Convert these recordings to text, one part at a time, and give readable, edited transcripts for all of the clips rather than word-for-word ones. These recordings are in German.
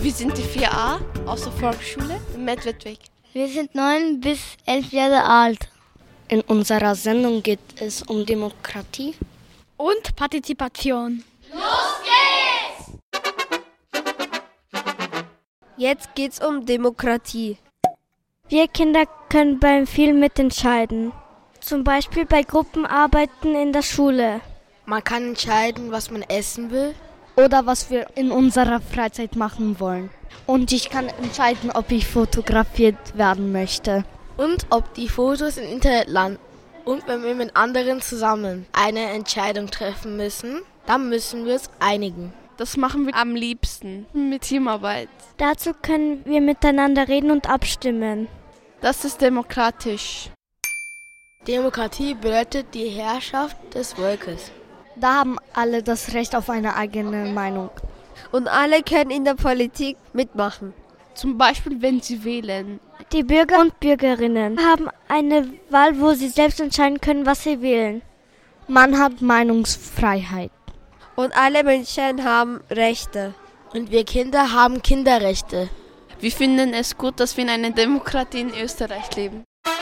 Wir sind die 4a aus der Volksschule in Medvedweg. Wir sind 9 bis 11 Jahre alt. In unserer Sendung geht es um Demokratie und Partizipation. Los geht's! Jetzt geht's um Demokratie. Wir Kinder können beim Film mitentscheiden. Zum Beispiel bei Gruppenarbeiten in der Schule. Man kann entscheiden, was man essen will. Oder was wir in unserer Freizeit machen wollen. Und ich kann entscheiden, ob ich fotografiert werden möchte. Und ob die Fotos im Internet landen. Und wenn wir mit anderen zusammen eine Entscheidung treffen müssen, dann müssen wir es einigen. Das machen wir am liebsten mit Teamarbeit. Dazu können wir miteinander reden und abstimmen. Das ist demokratisch. Demokratie bedeutet die Herrschaft des Volkes. Da haben alle das Recht auf eine eigene Meinung. Und alle können in der Politik mitmachen. Zum Beispiel, wenn sie wählen. Die Bürger und Bürgerinnen haben eine Wahl, wo sie selbst entscheiden können, was sie wählen. Man hat Meinungsfreiheit. Und alle Menschen haben Rechte. Und wir Kinder haben Kinderrechte. Wir finden es gut, dass wir in einer Demokratie in Österreich leben.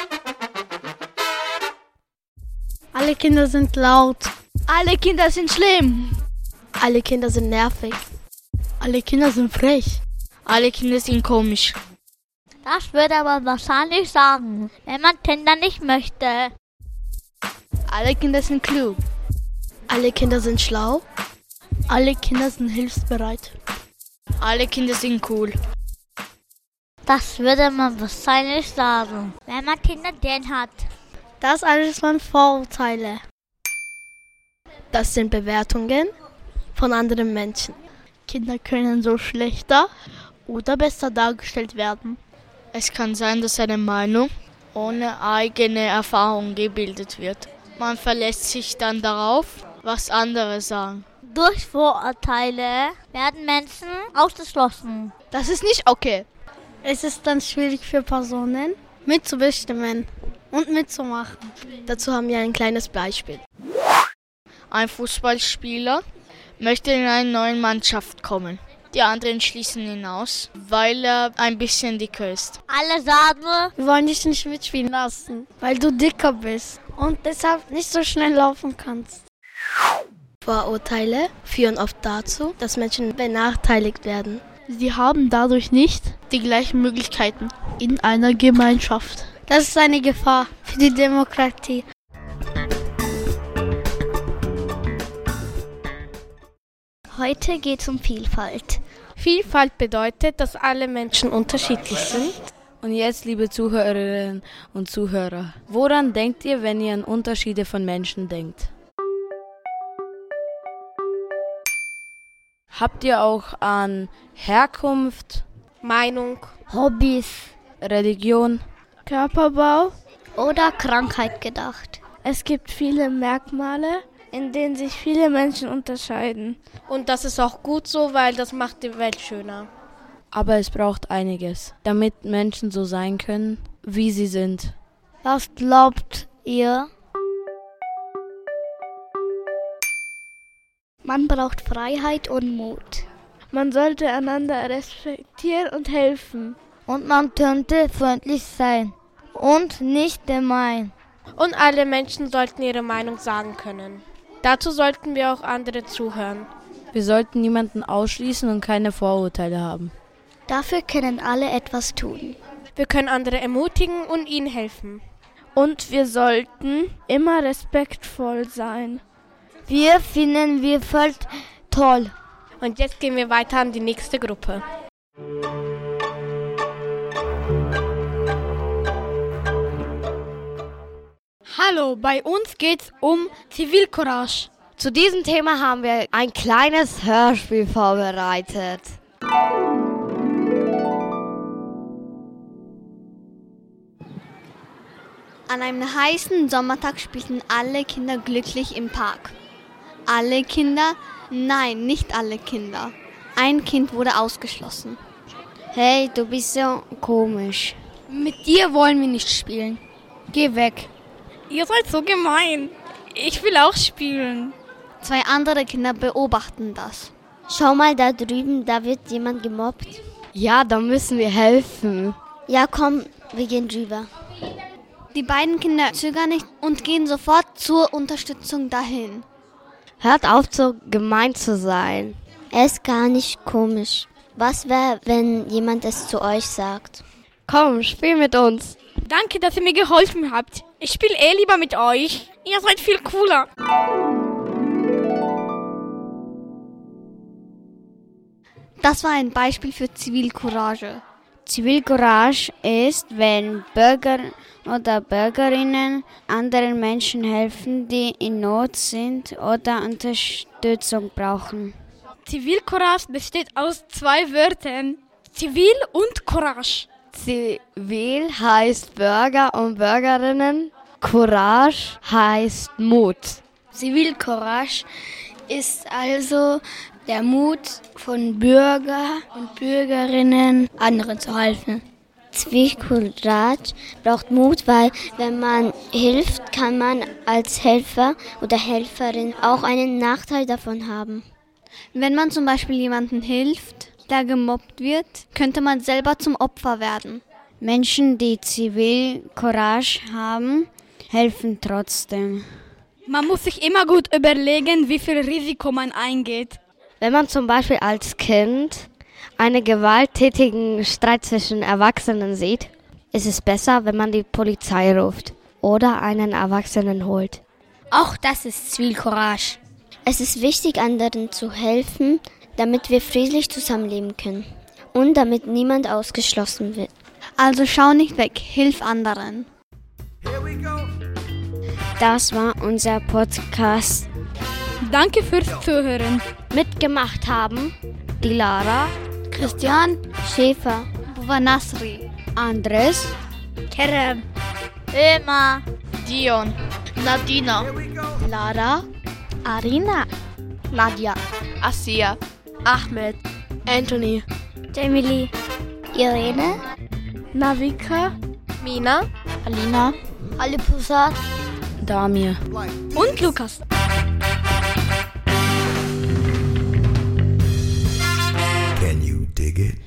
Alle Kinder sind laut. Alle Kinder sind schlimm. Alle Kinder sind nervig. Alle Kinder sind frech. Alle Kinder sind komisch. Das würde man wahrscheinlich sagen, wenn man Kinder nicht möchte. Alle Kinder sind klug. Alle Kinder sind schlau. Alle Kinder sind hilfsbereit. Alle Kinder sind cool. Das würde man wahrscheinlich sagen, wenn man Kinder gern hat. Das alles waren Vorurteile. Das sind Bewertungen von anderen Menschen. Kinder können so schlechter oder besser dargestellt werden. Es kann sein, dass eine Meinung ohne eigene Erfahrung gebildet wird. Man verlässt sich dann darauf, was andere sagen. Durch Vorurteile werden Menschen ausgeschlossen. Das ist nicht okay. Es ist dann schwierig für Personen, mitzubestimmen und mitzumachen. Dazu haben wir ein kleines Beispiel. Ein Fußballspieler möchte in eine neue Mannschaft kommen. Die anderen schließen ihn aus, weil er ein bisschen dicker ist. Alle sagen, wir wollen dich nicht mitspielen lassen, weil du dicker bist und deshalb nicht so schnell laufen kannst. Vorurteile führen oft dazu, dass Menschen benachteiligt werden. Sie haben dadurch nicht die gleichen Möglichkeiten in einer Gemeinschaft. Das ist eine Gefahr für die Demokratie. heute geht es um Vielfalt. Vielfalt bedeutet, dass alle Menschen unterschiedlich sind. Und jetzt, liebe Zuhörerinnen und Zuhörer, woran denkt ihr, wenn ihr an Unterschiede von Menschen denkt? Habt ihr auch an Herkunft, Meinung, Hobbys, Religion, Körperbau oder Krankheit gedacht? Es gibt viele Merkmale, in denen sich viele Menschen unterscheiden. Und das ist auch gut so, weil das macht die Welt schöner. Aber es braucht einiges, damit Menschen so sein können, wie sie sind. Was glaubt ihr? Man braucht Freiheit und Mut. Man sollte einander respektieren und helfen. Und man könnte freundlich sein und nicht gemein. Und alle Menschen sollten ihre Meinung sagen können. Dazu sollten wir auch andere zuhören. Wir sollten niemanden ausschließen und keine Vorurteile haben. Dafür können alle etwas tun. Wir können andere ermutigen und ihnen helfen. Und wir sollten immer respektvoll sein. Wir finden Vielfalt toll. Und jetzt gehen wir weiter an die nächste Gruppe. Hallo, bei uns geht's um Zivilcourage. Zu diesem Thema haben wir ein kleines Hörspiel vorbereitet. An einem heißen Sommertag spielten alle Kinder glücklich im Park. Alle Kinder? Nein, nicht alle Kinder. Ein Kind wurde ausgeschlossen. Hey, du bist so komisch. Mit dir wollen wir nicht spielen. Geh weg. Ihr seid so gemein. Ich will auch spielen. Zwei andere Kinder beobachten das. Schau mal da drüben, da wird jemand gemobbt. Ja, da müssen wir helfen. Ja, komm, wir gehen drüber. Die beiden Kinder zögern nicht und gehen sofort zur Unterstützung dahin. Hört auf, so gemein zu sein. Er ist gar nicht komisch. Was wäre, wenn jemand es zu euch sagt? Komm, spiel mit uns. Danke, dass ihr mir geholfen habt. Ich spiele lieber mit euch. Ihr seid viel cooler. Das war ein Beispiel für Zivilcourage. Zivilcourage ist, wenn Bürger oder Bürgerinnen anderen Menschen helfen, die in Not sind oder Unterstützung brauchen. Zivilcourage besteht aus 2 Wörtern. Zivil und Courage. Zivil heißt Bürger und Bürgerinnen. Courage heißt Mut. Zivilcourage ist also der Mut von Bürger und Bürgerinnen, anderen zu helfen. Zivilcourage braucht Mut, weil wenn man hilft, kann man als Helfer oder Helferin auch einen Nachteil davon haben. Wenn man zum Beispiel jemandem hilft, der gemobbt wird, könnte man selber zum Opfer werden. Menschen, die Zivilcourage haben, helfen trotzdem. Man muss sich immer gut überlegen, wie viel Risiko man eingeht. Wenn man zum Beispiel als Kind einen gewalttätigen Streit zwischen Erwachsenen sieht, ist es besser, wenn man die Polizei ruft oder einen Erwachsenen holt. Auch das ist Zivilcourage. Es ist wichtig, anderen zu helfen, damit wir friedlich zusammenleben können und damit niemand ausgeschlossen wird. Also schau nicht weg, hilf anderen. Das war unser Podcast. Danke fürs Zuhören. Mitgemacht haben die Lara, Christian, Schäfer, Buvanasri, Andres, Kerem, Emma, Dion, Nadina, Lara, Arina, Nadja, Asia, Ahmed, Anthony, Emily, Irene, Navika, Mina, Alina, Alipusa, Damir Und Lukas. Can you dig it?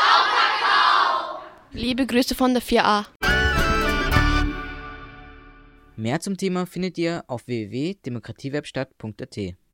liebe Grüße von der 4a. Mehr zum Thema findet ihr auf www.demokratiewerkstatt.at.